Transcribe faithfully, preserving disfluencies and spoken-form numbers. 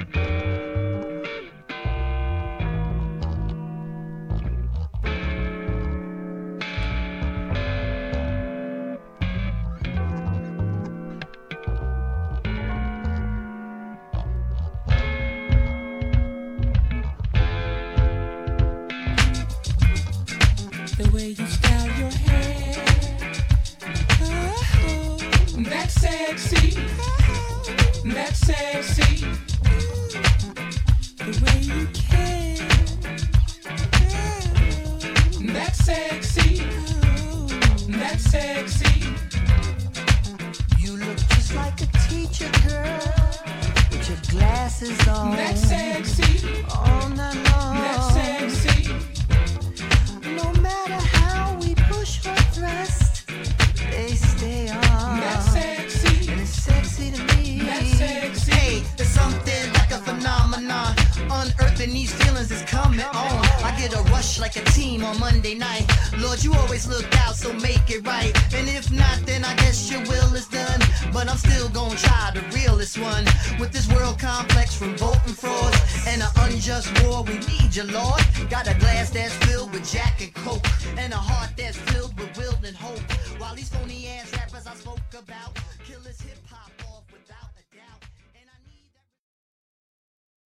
The way you style your hair, oh, that's sexy, that's sexy. The way you care, oh, that's sexy, that's sexy. You look just like a teacher, girl, with your glasses on. That's sexy, all night long. that's sexy. No matter how we push or thrust, they stay on. That's sexy. And it's sexy to me. That's sexy. Hey, there's something like a phenomenon. Unearthing these feelings is coming on. I get a rush like a team on Monday night. Lord, you always look out, so make it right. And if not, then I guess your will is done. But I'm still gonna try the realest one. With this world complex from voting frauds and an unjust war, we need you, Lord. Got a glass that's filled with Jack and Coke and a heart that's filled